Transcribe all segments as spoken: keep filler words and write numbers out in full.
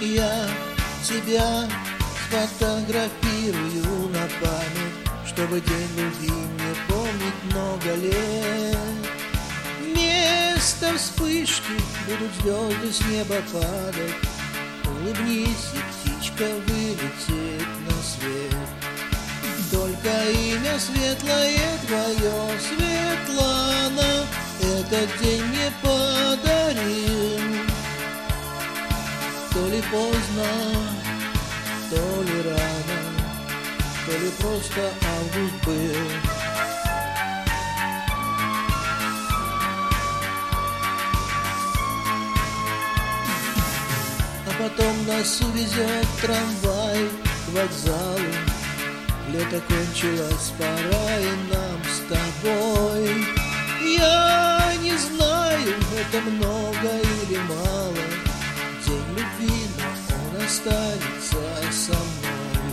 я тебя сфотографирую на память, чтобы день любви мне помнить много лет. Вместо вспышки будут звезды с неба падать. Улыбнись, и птичка вылетит на свет. Только имя светлое твое, Светлана, этот день мне подарил. То ли поздно, то ли рано, то ли просто август был. А потом нас увезет трамвай к вокзалу. Лето кончилось, пора и нам с тобой. Я не знаю, это много или мало. День любви, но он останется со мной.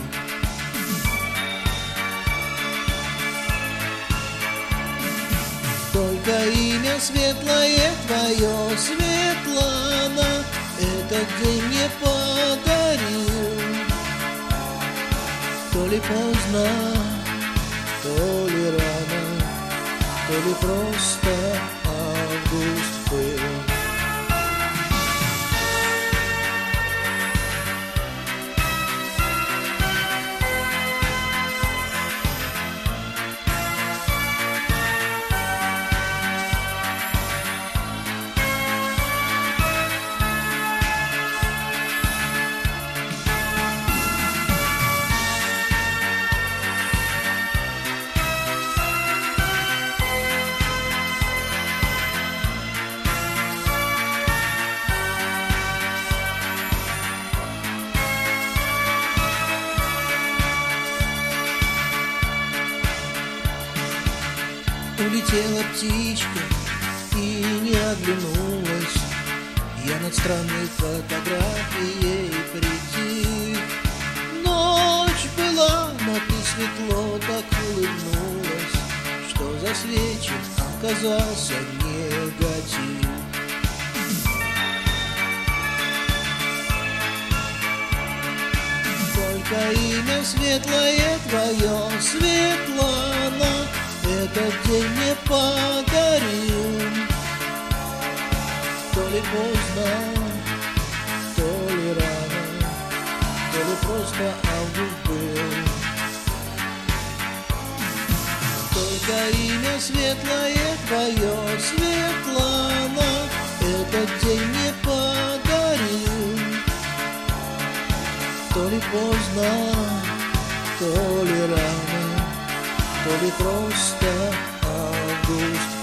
Только имя светлое твое, Светлана, этот день мне подарил. То ли поздно, то ли рано, то ли просто август был. Улетела птичка и не оглянулась. Я над странной фотографией притих. Ночь была, но ты светло так улыбнулась, что засвечен оказался негатив. Только имя светлое твое, Светлана, этот день мне подарил. То ли поздно, то ли рано, то ли просто август был. Только имя светлое твое, Светлана, этот день мне подарил. То ли поздно, то ли рано, то ли просто август.